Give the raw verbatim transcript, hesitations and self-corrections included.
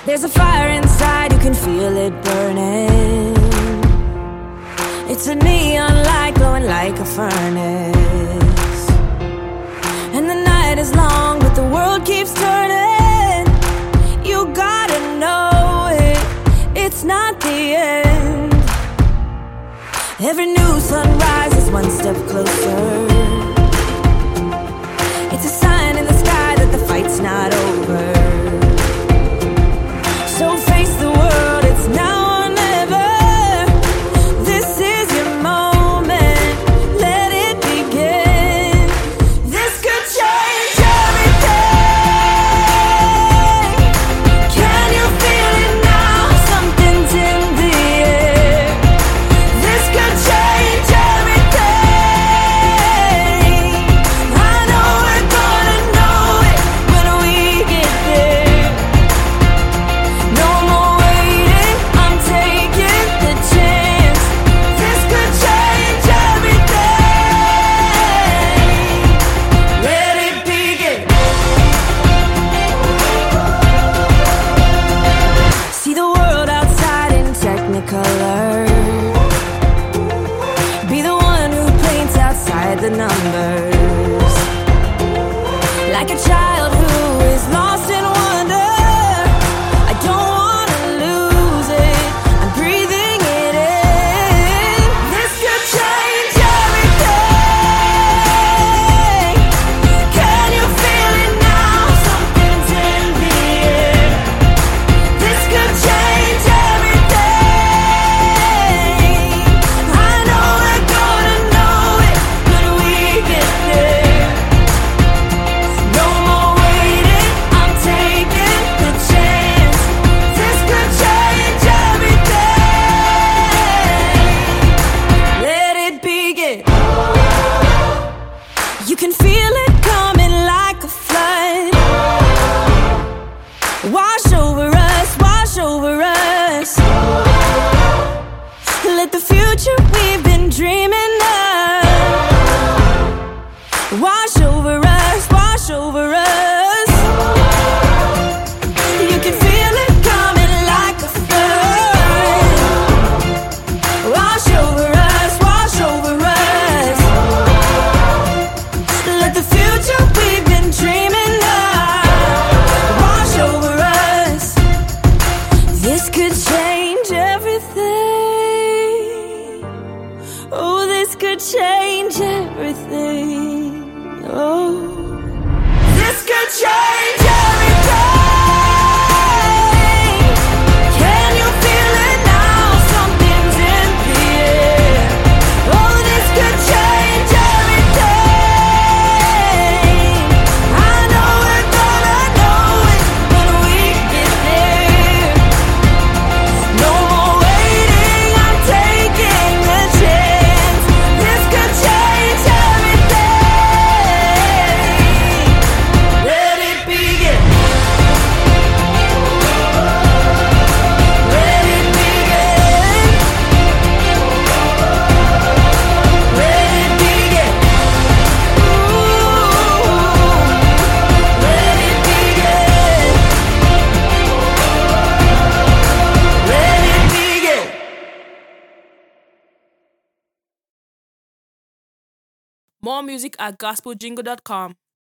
There's a fire inside, you can feel it burning. It's a neon light glowing like a furnace. And the night is long, but the world keeps turning. You gotta know it, it's not the end. Every new sunrise is one step closer. It's a sign in the sky that the fight's not over. So face the world, it's now or never. This is your moment, let it begin. This could change everything. Can you feel it now? Something's in the air. This could change everything. I know we're gonna know it when we get there. No more waiting, I'm taking the chance. This could change everything. Let it begin. See the world outside in Technicolor. Be the one who paints outside the numbers. Like a child who is lost in wonder. I don't wanna lose it, I'm breathing it in. This could change everything. Can you feel it now? Something's in the air. This could change everything. I know we're gonna know it when we get there. No more waiting, I'm taking the chance. This could change everything. Let it begin. You can feel it coming like a flood. Wash over us, wash over us. Let the future we've been dreaming of wash over us, wash over us. You can feel it coming like a flood. Wash over us, wash over us. Let the future we've been dreaming of wash over us. This could change everything. Oh, this could change everything. Oh, this could change everything. Can you feel it now? Something's in the air. Oh, this could change everything. I know we're gonna know it when we get there. No more waiting, I'm taking the chance. This could change everything. Let it begin. Let it begin. Let it begin. Ooh, let it begin. Let it begin. More music at gospel jingle dot com.